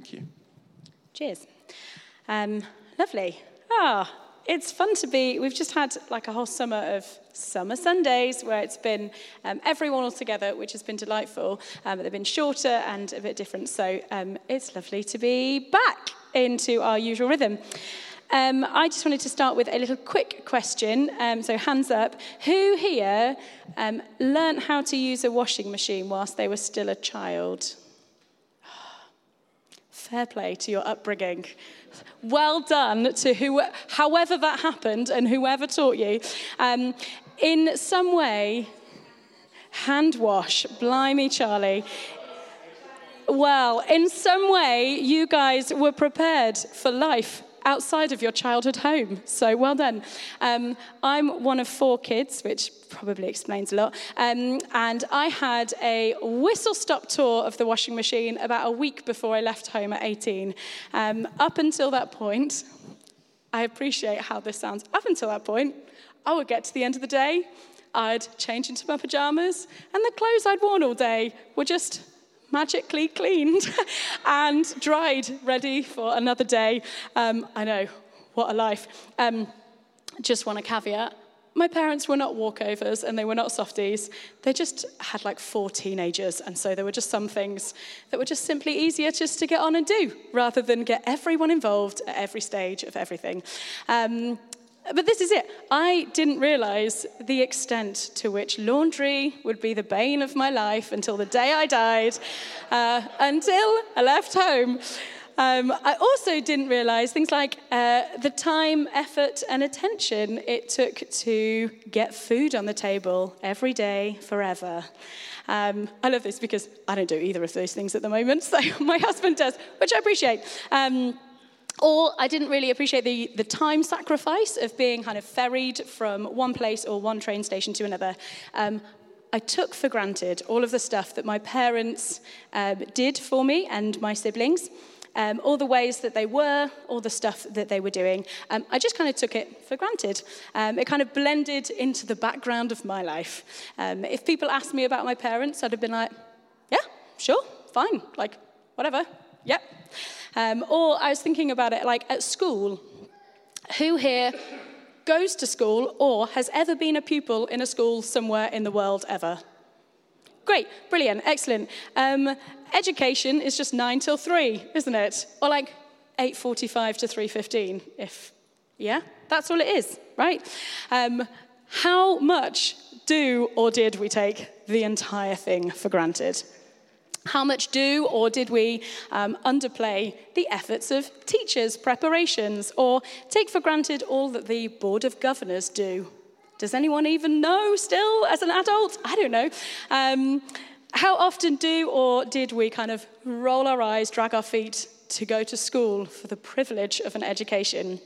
Thank you. Cheers. Lovely. It's fun to be, we've just had like a whole summer of summer Sundays where it's been everyone all together, which has been delightful. They've been shorter and a bit different. So it's lovely to be back into our usual rhythm. I just wanted to start with a little quick question. So hands up. Who here learnt how to use a washing machine whilst they were still a child? Fair play to your upbringing. Well done to however that happened and whoever taught you. In some way, hand wash, blimey Charlie. Well, in some way, you guys were prepared for life outside of your childhood home. So well done. I'm one of 4 kids, which probably explains a lot. And I had a whistle-stop tour of the washing machine about a week before I left home at 18. Up until that point, I appreciate how this sounds. Up until that point, I would get to the end of the day, I'd change into my pajamas, and the clothes I'd worn all day were just magically cleaned and dried, ready for another day. I know, what a life. Just want a caveat. My parents were not walkovers and they were not softies. They just had like 4 teenagers, and so there were just some things that were just simply easier just to get on and do, rather than get everyone involved at every stage of everything. But this is it. I didn't realize the extent to which laundry would be the bane of my life until the day I died, until I left home. I also didn't realize things like the time, effort, and attention it took to get food on the table every day, forever. I love this because I don't do either of those things at the moment, so my husband does, which I appreciate. Or I didn't really appreciate the time sacrifice of being kind of ferried from one place or one train station to another. I took for granted all of the stuff that my parents did for me and my siblings, all the ways that they were, all the stuff that they were doing. I just kind of took it for granted. It kind of blended into the background of my life. If people asked me about my parents, I'd have been like, yeah, sure, fine, like, whatever, yep. Or I was thinking about it like at school. Who here goes to school or has ever been a pupil in a school somewhere in the world ever? Great, brilliant, excellent. Education is just 9 till 3, isn't it? Or like 8:45 to 3:15, that's all it is, right? How much do or did we take the entire thing for granted? How much do or did we underplay the efforts of teachers' preparations or take for granted all that the Board of Governors do? Does anyone even know still as an adult? I don't know. How often do or did we kind of roll our eyes, drag our feet to go to school for the privilege of an education?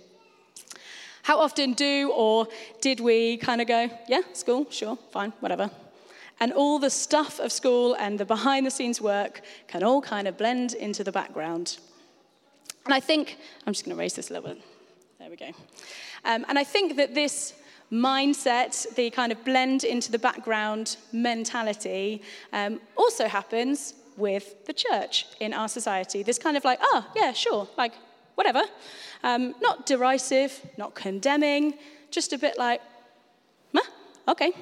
How often do or did we kind of go, yeah, school, sure, fine, whatever. And all the stuff of school and the behind-the-scenes work can all kind of blend into the background. And I think, I'm just going to raise this a little bit. There we go. And I think that this mindset, the kind of blend into the background mentality, also happens with the church in our society. This kind of like, yeah, sure, like, whatever. Not derisive, not condemning, just a bit like, okay.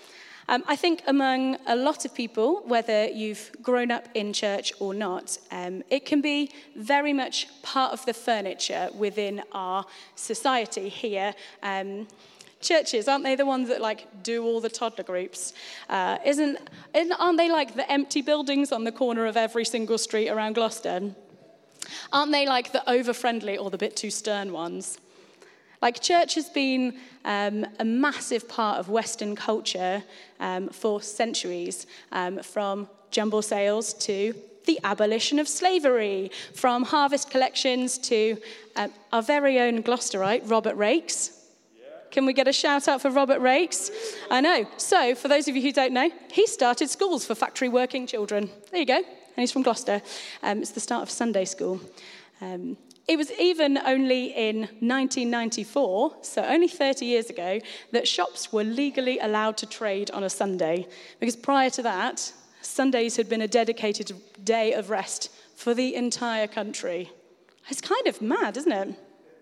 I think among a lot of people, whether you've grown up in church or not, it can be very much part of the furniture within our society here. Churches, aren't they the ones that like do all the toddler groups? Aren't they like the empty buildings on the corner of every single street around Gloucester? Aren't they like the over-friendly or the bit too stern ones? Like church has been a massive part of Western culture for centuries, from jumble sales to the abolition of slavery, from harvest collections to our very own Gloucesterite, Robert Raikes. Can we get a shout out for Robert Raikes? I know. So, for those of you who don't know, he started schools for factory working children. There you go. And he's from Gloucester. It's the start of Sunday school. It was even only in 1994, so only 30 years ago, that shops were legally allowed to trade on a Sunday. Because prior to that, Sundays had been a dedicated day of rest for the entire country. It's kind of mad, isn't it?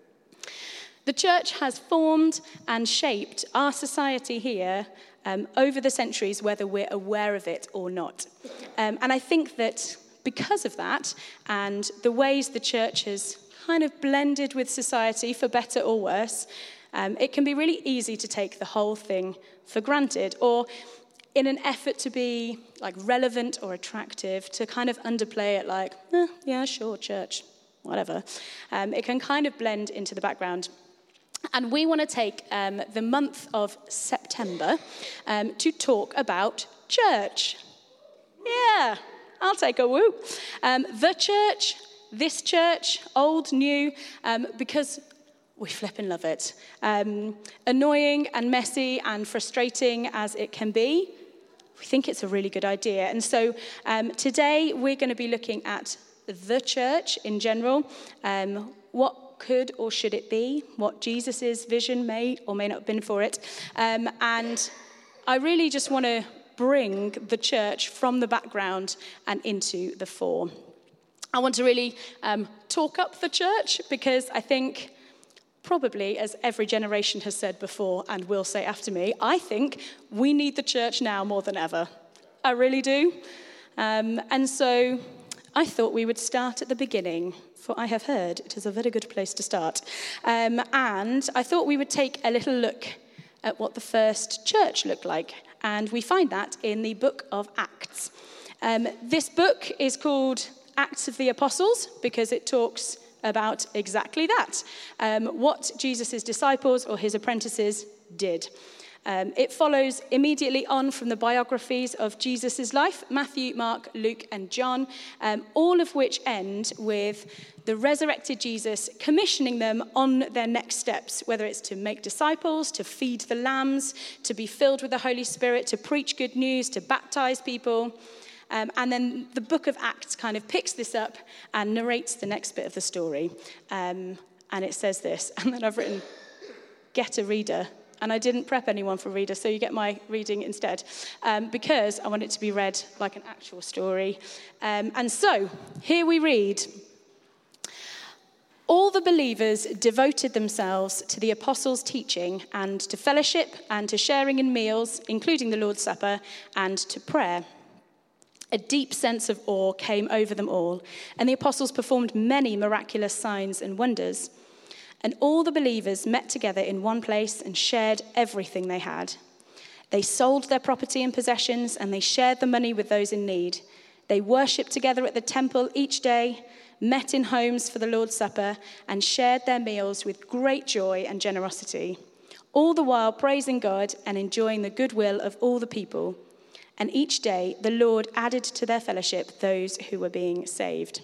The church has formed and shaped our society here over the centuries, whether we're aware of it or not. And I think that because of that, and the ways the church has kind of blended with society, for better or worse, it can be really easy to take the whole thing for granted, or in an effort to be like relevant or attractive, to kind of underplay it like, yeah, sure, church, whatever. It can kind of blend into the background. And we want to take the month of September to talk about church. Yeah, I'll take a woo. The church, this church, old, new, because we flippin' love it. Annoying and messy and frustrating as it can be, we think it's a really good idea. And so today we're going to be looking at the church in general, what could or should it be, what Jesus' vision may or may not have been for it. And I really just want to bring the church from the background and into the fore. I want to really talk up the church, because I think probably, as every generation has said before and will say after me, I think we need the church now more than ever. I really do. And so I thought we would start at the beginning, for I have heard it is a very good place to start. And I thought we would take a little look at what the first church looked like. And we find that in the book of Acts. This book is called Acts of the Apostles because it talks about exactly that, what Jesus' disciples or his apprentices did. It follows immediately on from the biographies of Jesus' life, Matthew, Mark, Luke, and John, all of which end with the resurrected Jesus commissioning them on their next steps, whether it's to make disciples, to feed the lambs, to be filled with the Holy Spirit, to preach good news, to baptize people. And then the book of Acts kind of picks this up and narrates the next bit of the story. And it says this, and then I've written, get a reader. And I didn't prep anyone for reader, so you get my reading instead, because I want it to be read like an actual story. And so, here we read, all the believers devoted themselves to the apostles' teaching and to fellowship and to sharing in meals, including the Lord's Supper, and to prayer. A deep sense of awe came over them all, and the apostles performed many miraculous signs and wonders. And all the believers met together in one place and shared everything they had. They sold their property and possessions, and they shared the money with those in need. They worshipped together at the temple each day, met in homes for the Lord's Supper, and shared their meals with great joy and generosity, all the while praising God and enjoying the goodwill of all the people. And each day the Lord added to their fellowship those who were being saved.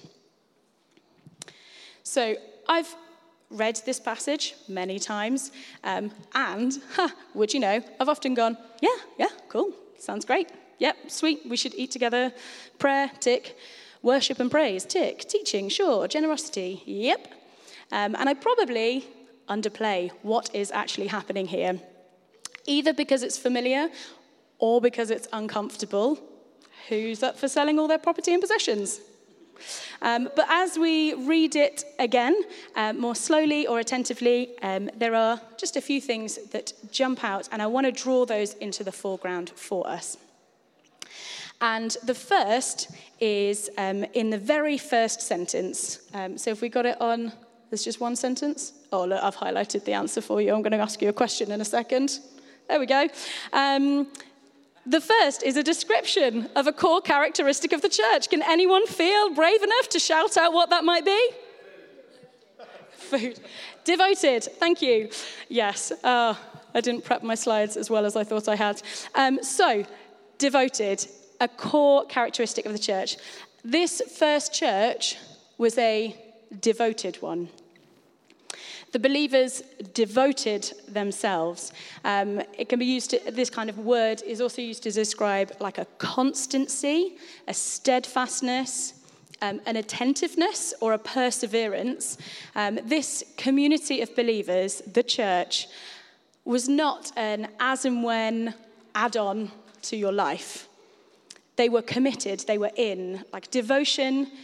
So I've read this passage many times, and would you know, I've often gone, yeah, cool, sounds great, yep, sweet, we should eat together, prayer, tick, worship and praise, tick, teaching, sure, generosity, yep. And I probably underplay what is actually happening here, either because it's familiar or because it's uncomfortable. Who's up for selling all their property and possessions? But as we read it again, more slowly or attentively, there are just a few things that jump out, and I want to draw those into the foreground for us. And the first is in the very first sentence. So if we got it on, there's just one sentence. Oh, look, I've highlighted the answer for you. I'm going to ask you a question in a second. There we go. The first is a description of a core characteristic of the church. Can anyone feel brave enough to shout out what that might be? Food. Devoted. Thank you. Yes. I didn't prep my slides as well as I thought I had. So, devoted, a core characteristic of the church. This first church was a devoted one. The believers devoted themselves. It can be used to, this kind of word is also used to describe like a constancy, a steadfastness, an attentiveness, or a perseverance. This community of believers, the church, was not an as and when add-on to your life. They were committed, they were in. Like devotion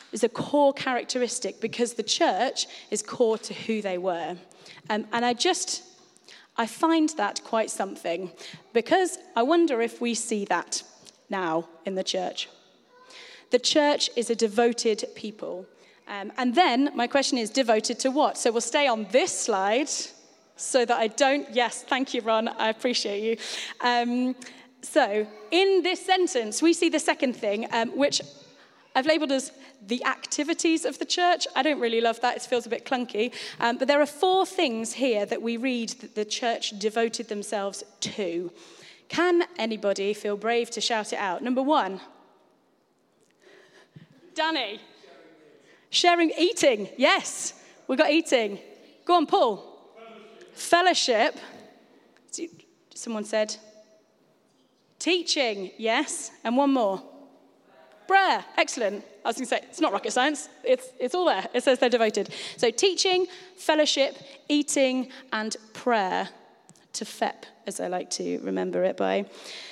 is a core characteristic because the church is core to who they were. And I find that quite something, because I wonder if we see that now in the church. The church is a devoted people. And then my question is, devoted to what? So we'll stay on this slide so that I don't, yes, thank you, Ron, I appreciate you. So in this sentence, we see the second thing, which I've labeled as the activities of the church. I don't really love that. It feels a bit clunky. But there are 4 things here that we read that the church devoted themselves to. Can anybody feel brave to shout it out? Number 1. Danny. Sharing, eating. Yes, we got eating. Go on, Paul. Fellowship. Someone said. Teaching. Yes. And one more. Prayer. Excellent. I was going to say, it's not rocket science. It's all there. It says they're devoted. So teaching, fellowship, eating, and prayer. To FEP, as I like to remember it by.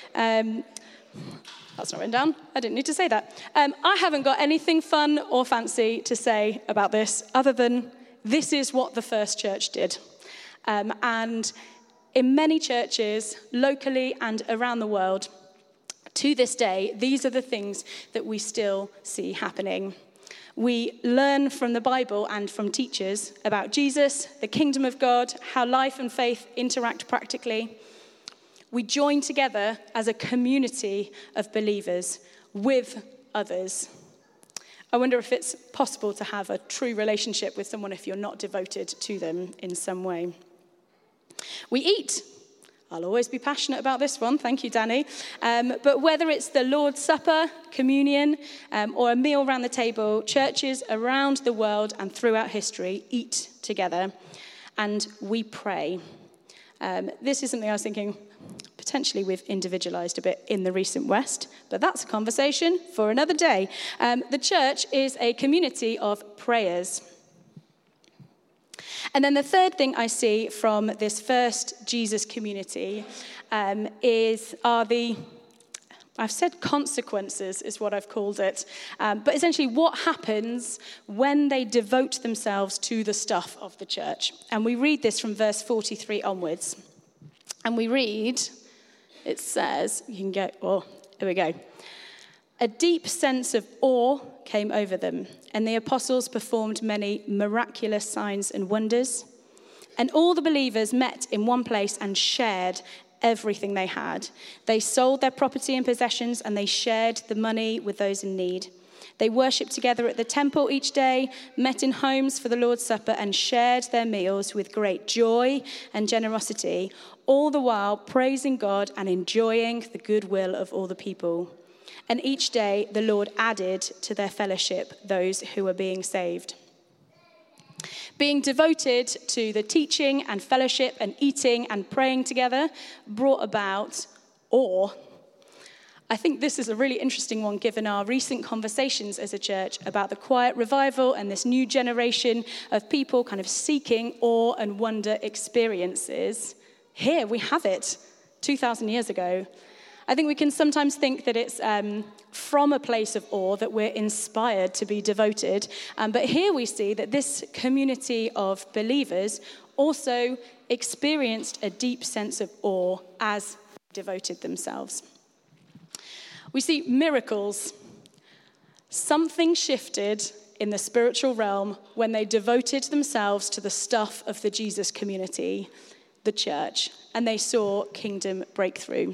That's not written down. I didn't need to say that. I haven't got anything fun or fancy to say about this other than this is what the first church did. And in many churches, locally and around the world, to this day, these are the things that we still see happening. We learn from the Bible and from teachers about Jesus, the kingdom of God, how life and faith interact practically. We join together as a community of believers with others. I wonder if it's possible to have a true relationship with someone if you're not devoted to them in some way. We eat. I'll always be passionate about this one. Thank you, Danny. But whether it's the Lord's Supper, communion, or a meal around the table, churches around the world and throughout history eat together, and we pray. This is something I was thinking, potentially we've individualized a bit in the recent West, but that's a conversation for another day. The church is a community of prayers. And then the third thing I see from this first Jesus community are the, I've said consequences is what I've called it, but essentially what happens when they devote themselves to the stuff of the church. And we read this from verse 43 onwards. And we read, it says, you can go, oh, here we go. A deep sense of awe came over them, and the apostles performed many miraculous signs and wonders. And all the believers met in one place and shared everything they had. They sold their property and possessions, and they shared the money with those in need. They worshipped together at the temple each day, met in homes for the Lord's Supper, and shared their meals with great joy and generosity, all the while praising God and enjoying the goodwill of all the people. And each day the Lord added to their fellowship those who were being saved. Being devoted to the teaching and fellowship and eating and praying together brought about awe. I think this is a really interesting one given our recent conversations as a church about the quiet revival and this new generation of people kind of seeking awe and wonder experiences. Here we have it, 2,000 years ago. I think we can sometimes think that it's from a place of awe that we're inspired to be devoted. But here we see that this community of believers also experienced a deep sense of awe as they devoted themselves. We see miracles. Something shifted in the spiritual realm when they devoted themselves to the stuff of the Jesus community, the church, and they saw kingdom breakthrough.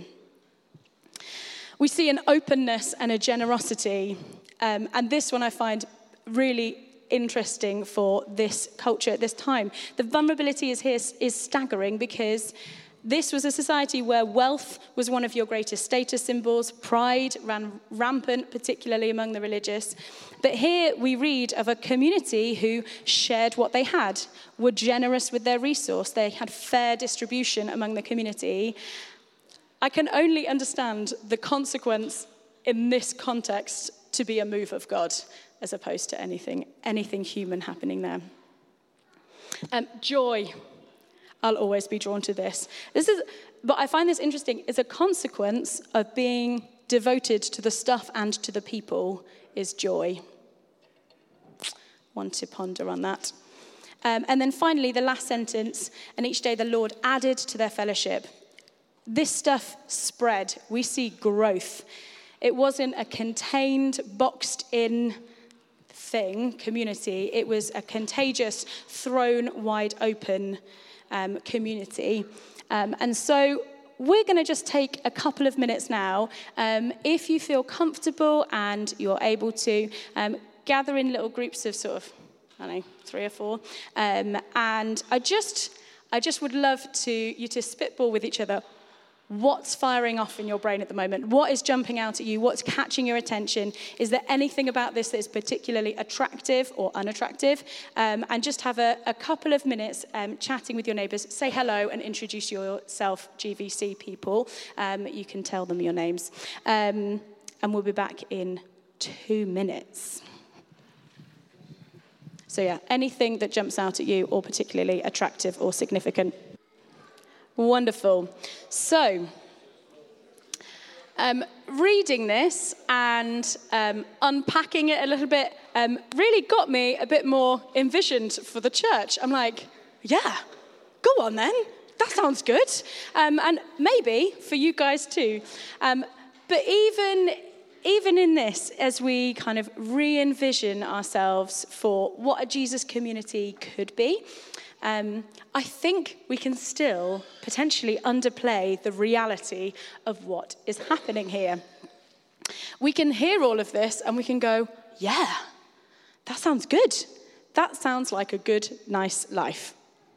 We see an openness and a generosity, and this one I find really interesting for this culture at this time. The vulnerability is staggering because this was a society where wealth was one of your greatest status symbols. Pride ran rampant, particularly among the religious. But here we read of a community who shared what they had, were generous with their resource. They had fair distribution among the community. I can only understand the consequence in this context to be a move of God, as opposed to anything human happening there. Joy. I'll always be drawn to this. But I find this interesting. It's a consequence of being devoted to the stuff and to the people is joy. one to ponder on that. And then finally, the last sentence, and each day the Lord added to their fellowship. This stuff spread. We see growth. It wasn't a contained, boxed-in community. It was a contagious, thrown wide open community. And so we're going to just take a couple of minutes now. If you feel comfortable and you're able to, gather in little groups of sort of, 3 or 4. And I just would love you to spitball with each other. What's firing off in your brain at the moment? What is jumping out at you? What's catching your attention? Is there anything about this that is particularly attractive or unattractive? And just have a couple of minutes chatting with your neighbours. Say hello and introduce yourself, GVC people. You can tell them your names. And we'll be back in 2 minutes. So yeah, anything that jumps out at you or particularly attractive or significant. Wonderful. So, reading this and unpacking it a little bit really got me a bit more envisioned for the church. I'm like, yeah, go on then. That sounds good. And maybe for you guys too. But even in this, as we kind of re-envision ourselves for what a Jesus community could be, I think we can still potentially underplay the reality of what is happening here. We can hear all of this and we can go, yeah, that sounds good. That sounds like a good, nice life.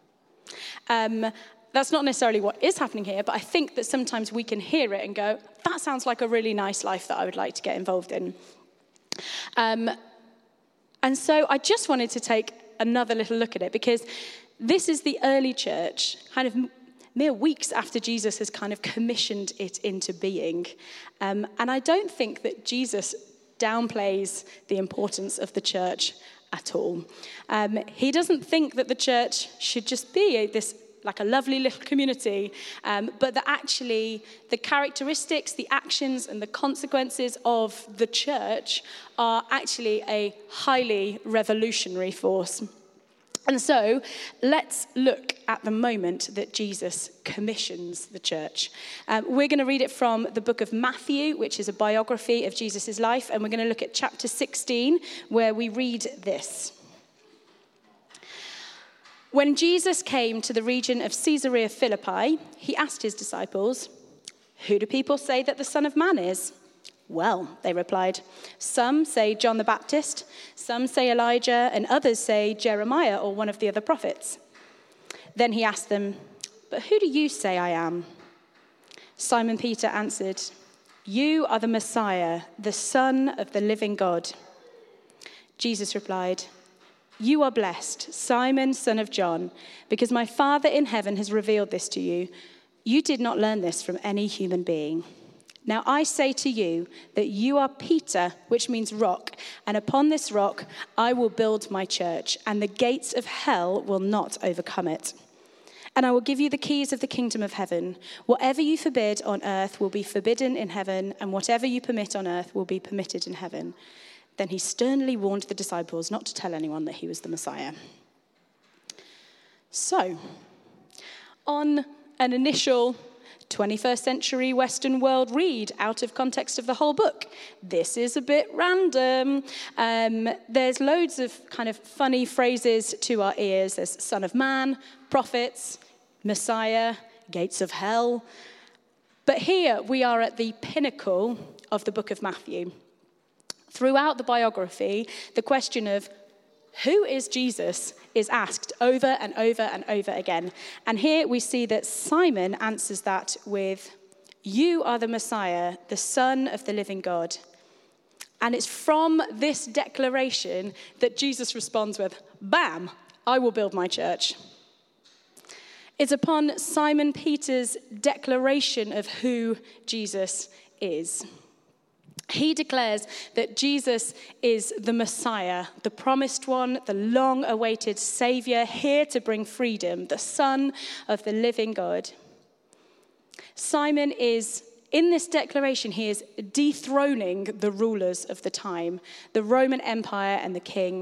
That's not necessarily what is happening here, but I think that sometimes we can hear it and go, that sounds like a really nice life that I would like to get involved in. And so I just wanted to take another little look at it because this is the early church, kind of mere weeks after Jesus has kind of commissioned it into being. And I don't think that Jesus downplays the importance of the church at all. He doesn't think that the church should just be like a lovely little community, but that actually the characteristics, the actions, and the consequences of the church are actually a highly revolutionary force. And so let's look at the moment that Jesus commissions the church. We're going to read it from the book of Matthew, which is a biography of Jesus' life, and we're going to look at chapter 16, where we read this. When Jesus came to the region of Caesarea Philippi, he asked his disciples, "Who do people say that the Son of Man is?" "Well," they replied, "some say John the Baptist, some say Elijah, and others say Jeremiah or one of the other prophets." Then he asked them, "But who do you say I am?" Simon Peter answered, "You are the Messiah, the Son of the living God." Jesus replied, "You are blessed, Simon, son of John, because my Father in heaven has revealed this to you. You did not learn this from any human being. Now I say to you that you are Peter, which means rock, and upon this rock I will build my church, and the gates of hell will not overcome it. And I will give you the keys of the kingdom of heaven. Whatever you forbid on earth will be forbidden in heaven, and whatever you permit on earth will be permitted in heaven." Then he sternly warned the disciples not to tell anyone that he was the Messiah. So, on an initial 21st century Western world read out of context of the whole book, this is a bit random. There's loads of kind of funny phrases to our ears. There's Son of Man, prophets, Messiah, gates of hell. But here we are at the pinnacle of the book of Matthew. Throughout the biography, the question of who is Jesus is asked over and over and over again. And here we see that Simon answers that with, "You are the Messiah, the Son of the living God." And it's from this declaration that Jesus responds with, "Bam, I will build my church." It's upon Simon Peter's declaration of who Jesus is. He declares that Jesus is the Messiah, the promised one, the long-awaited Savior, here to bring freedom, the Son of the living God. Simon is, in this declaration, he is dethroning the rulers of the time, the Roman Empire and the king,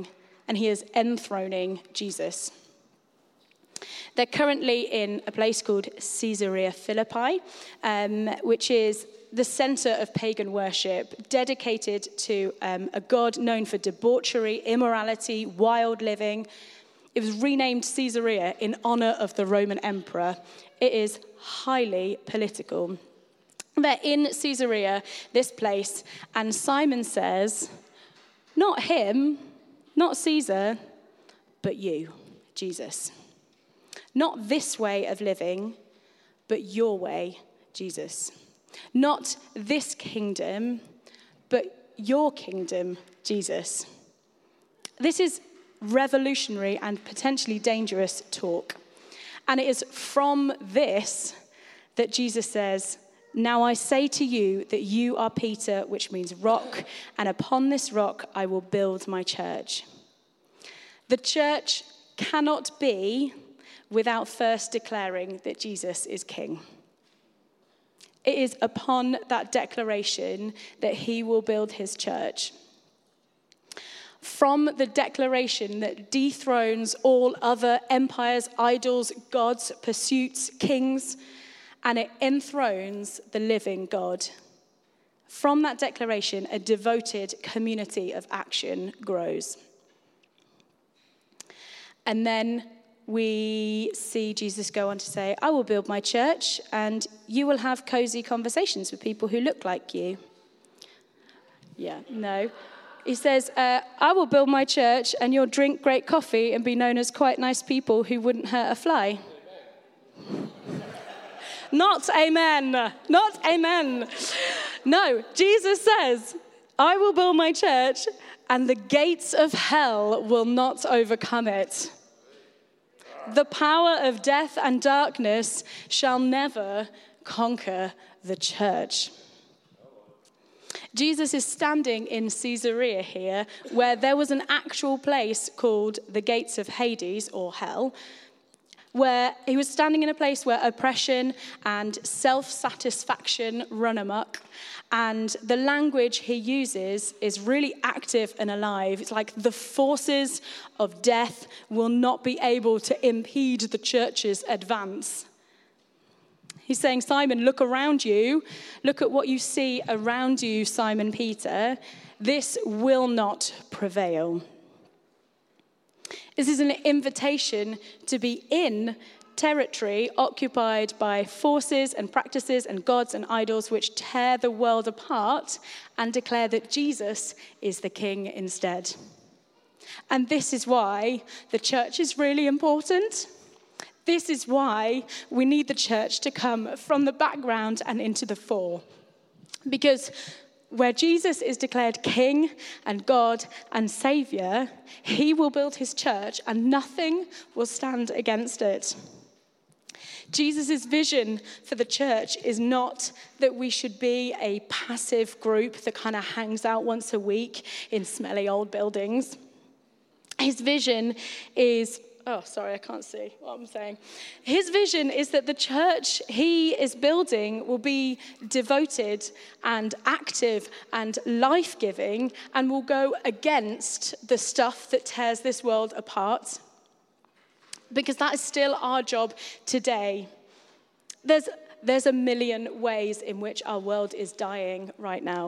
and he is enthroning Jesus. They're currently in a place called Caesarea Philippi, which is the center of pagan worship, dedicated to a god known for debauchery, immorality, wild living. It was renamed Caesarea in honor of the Roman emperor. It is highly political. They're in Caesarea, this place, and Simon says, not him, not Caesar, but you, Jesus. Not this way of living, but your way, Jesus. Not this kingdom, but your kingdom, Jesus. This is revolutionary and potentially dangerous talk. And it is from this that Jesus says, now I say to you that you are Peter, which means rock, and upon this rock I will build my church. The church cannot be without first declaring that Jesus is king. It is upon that declaration that he will build his church. From the declaration that dethrones all other empires, idols, gods, pursuits, kings, and it enthrones the living God. From that declaration, a devoted community of action grows. And then we see Jesus go on to say, I will build my church and you will have cozy conversations with people who look like you. Yeah, no. He says, I will build my church and you'll drink great coffee and be known as quite nice people who wouldn't hurt a fly. Not amen. Not amen. No, Jesus says, I will build my church and the gates of hell will not overcome it. The power of death and darkness shall never conquer the church. Jesus is standing in Caesarea here, where there was an actual place called the Gates of Hades, or hell, where he was standing in a place where oppression and self-satisfaction run amok. And the language he uses is really active and alive. It's like the forces of death will not be able to impede the church's advance. He's saying, Simon, look around you. Look at what you see around you, Simon Peter. This will not prevail. This is an invitation to be in territory occupied by forces and practices and gods and idols which tear the world apart and declare that Jesus is the king instead. And this is why the church is really important. This is why we need the church to come from the background and into the fore. Because where Jesus is declared king and God and savior, he will build his church and nothing will stand against it. Jesus' vision for the church is not that we should be a passive group that kind of hangs out once a week in smelly old buildings. His vision is, I can't see what I'm saying. His vision is that the church he is building will be devoted and active and life-giving and will go against the stuff that tears this world apart. Because that is still our job today. There's a million ways in which our world is dying right now.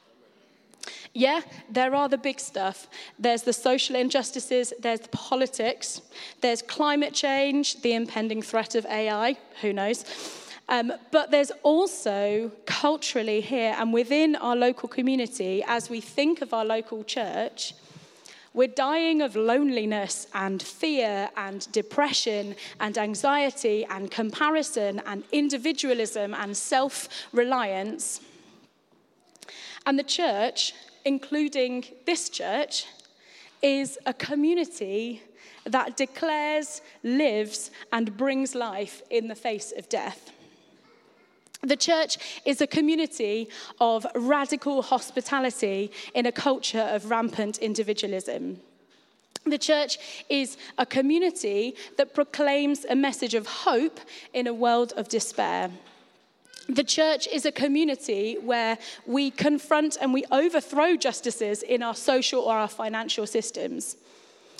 Yeah, there are the big stuff. There's the social injustices, there's the politics, there's climate change, the impending threat of AI, who knows. But there's also culturally here and within our local community, as we think of our local church, we're dying of loneliness and fear and depression and anxiety and comparison and individualism and self-reliance. And the church, including this church, is a community that declares, lives, and brings life in the face of death. The church is a community of radical hospitality in a culture of rampant individualism. The church is a community that proclaims a message of hope in a world of despair. The church is a community where we confront and we overthrow justices in our social or our financial systems.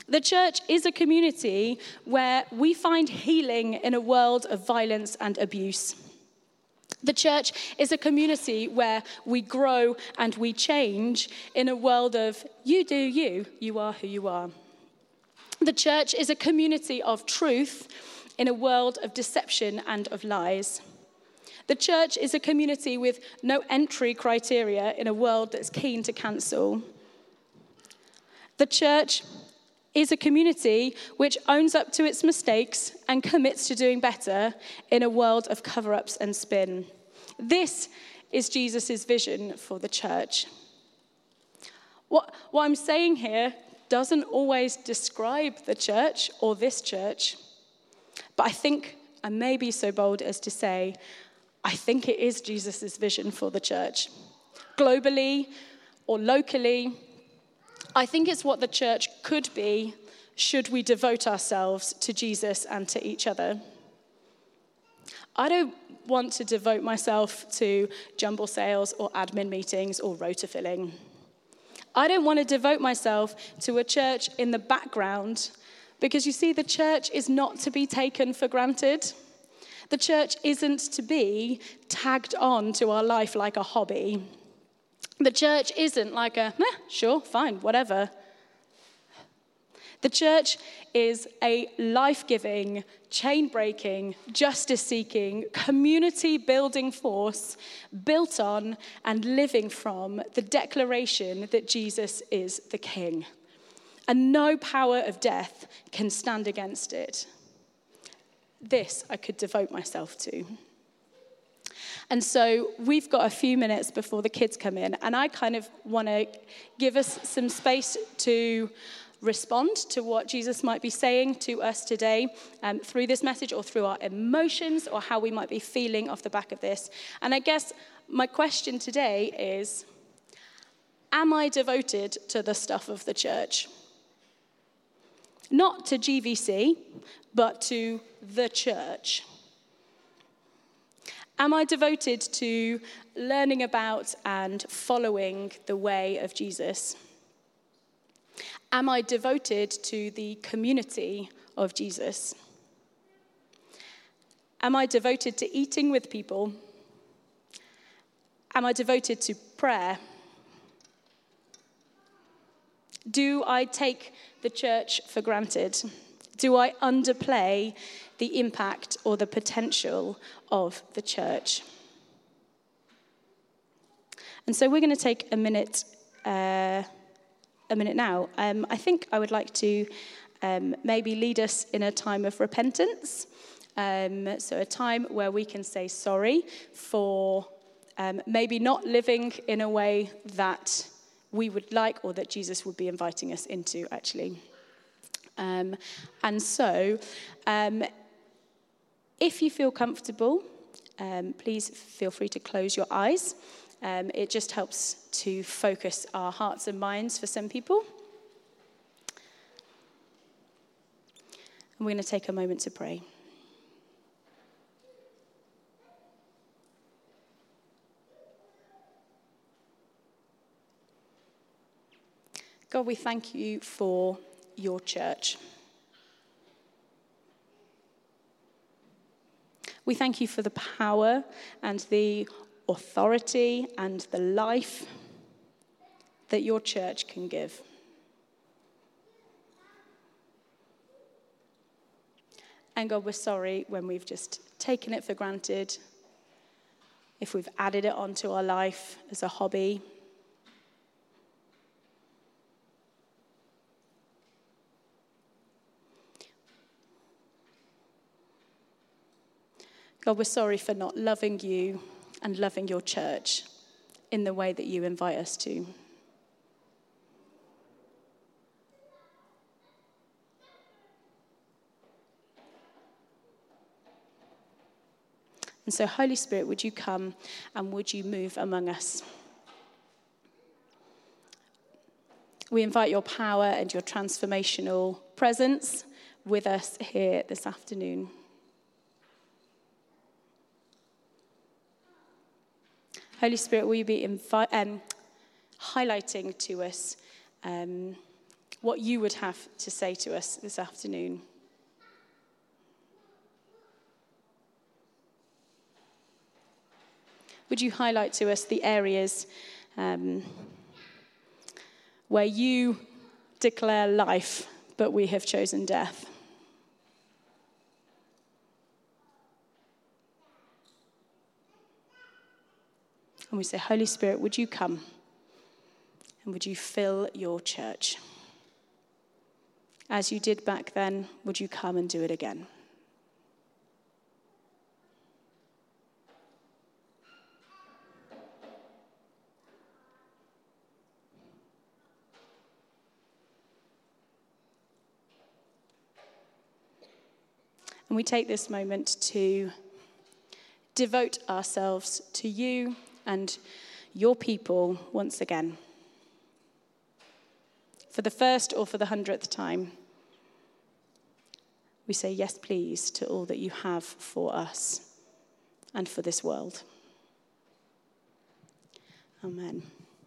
The church is a community where we find healing in a world of violence and abuse. The church is a community where we grow and we change in a world of you do you, you are who you are. The church is a community of truth in a world of deception and of lies. The church is a community with no entry criteria in a world that's keen to cancel. The church is a community which owns up to its mistakes and commits to doing better in a world of cover-ups and spin. This is Jesus' vision for the church. What I'm saying here doesn't always describe the church or this church, but I think I may be so bold as to say, I think it is Jesus' vision for the church. Globally or locally, I think it's what the church could be should we devote ourselves to Jesus and to each other. I don't want to devote myself to jumble sales or admin meetings or rota filling. I don't want to devote myself to a church in the background because you see, the church is not to be taken for granted. The church isn't to be tagged on to our life like a hobby. The church isn't like a, sure, fine, whatever. The church is a life-giving, chain-breaking, justice-seeking, community-building force built on and living from the declaration that Jesus is the King. And no power of death can stand against it. This I could devote myself to. And so we've got a few minutes before the kids come in, and I kind of want to give us some space to respond to what Jesus might be saying to us today through this message or through our emotions or how we might be feeling off the back of this. And I guess my question today is, am I devoted to the stuff of the church? Not to GVC, but to the church. Am I devoted to learning about and following the way of Jesus? Am I devoted to the community of Jesus? Am I devoted to eating with people? Am I devoted to prayer? Do I take the church for granted? Do I underplay the impact or the potential of the church? And so we're going to take a minute now. I think I would like to maybe lead us in a time of repentance. So a time where we can say sorry for maybe not living in a way that we would like or that Jesus would be inviting us into, actually. And so if you feel comfortable, please feel free to close your eyes. It just helps to focus our hearts and minds for some people. And we're going to take a moment to pray. God, we thank you for your church. We thank you for the power and the authority and the life that your church can give. And God, we're sorry when we've just taken it for granted, if we've added it onto our life as a hobby. God, we're sorry for not loving you and loving your church in the way that you invite us to. And so, Holy Spirit, would you come and would you move among us? We invite your power and your transformational presence with us here this afternoon. Holy Spirit, will you be highlighting to us what you would have to say to us this afternoon. Would you highlight to us the areas where you declare life, but we have chosen death? And we say, Holy Spirit, would you come and would you fill your church? As you did back then, would you come and do it again? And we take this moment to devote ourselves to you and your people once again. For the first or for the 100th time, we say yes, please, to all that you have for us and for this world. Amen.